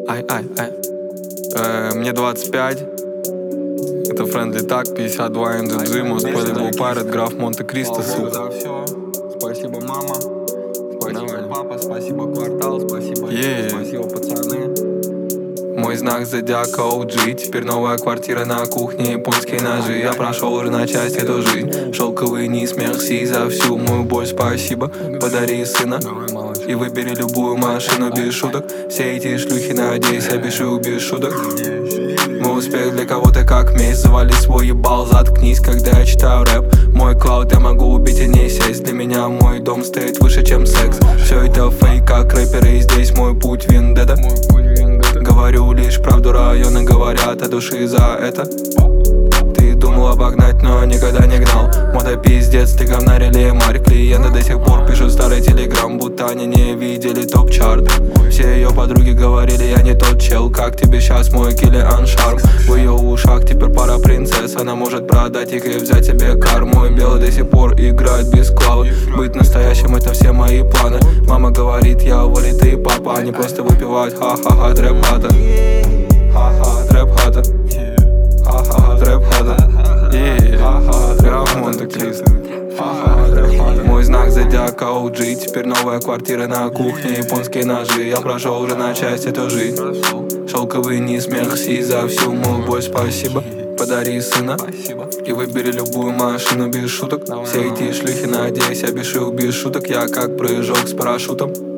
Мне 25. Это Friendly Tag, 52 NDG, Москва был Pirate, граф Монте-Кристо, сука. Спасибо, мама. Спасибо, папа. Спасибо, квартал. Спасибо, спасибо, пацаны. Мой знак зодиака OG. Теперь новая квартира на кухне, японские ножи. Я прошел уже на часть эту жизнь. Шелковый низ, мерси за всю мою боль, спасибо. Подари сына и выбери любую машину без шуток. Все эти шлюхи, надеюсь, опишу без шуток. Мой успех для кого-то как месть. Завали свой ебал, заткнись, когда я читаю рэп. Мой клауд я могу убить и не сесть. Для меня мой дом стоит выше, чем секс. Все это фейк, как рэперы, и здесь мой путь вендетта. Говорю лишь правду, районы говорят от души за это. Ты думал обогнать, но никогда не гнал. Мода пиздец, ты говна реле марь. Клиенты до сих пор пишут старый телеграм, будто они не видели топ-чарт. Все ее подруги говорили, я не тот чел. Как тебе сейчас мой Киллиан Шарм? В ее ушах теперь пара принцесс. Она может продать их и взять себе кар. Мой белый до сих пор играет без клавы. Быть настоящим это все мои планы. Мама говорит, я вылитый папа. Они просто выпивают ха-ха-ха, трэп-хата. Ха-ха, трэп-хата. Ха-ха, трэп-хата. Граф Монте-Кристо. Мой знак зодиака OG. Теперь новая квартира на кухне, японские ножи. Я прошел уже на часть эту жизнь. Шелковый низ, мерси за всю мою боль, спасибо. Подари сына и выбери любую машину без шуток. Все эти шлюхи, надеюсь, опишу без шуток. Я как прыжок с парашютом.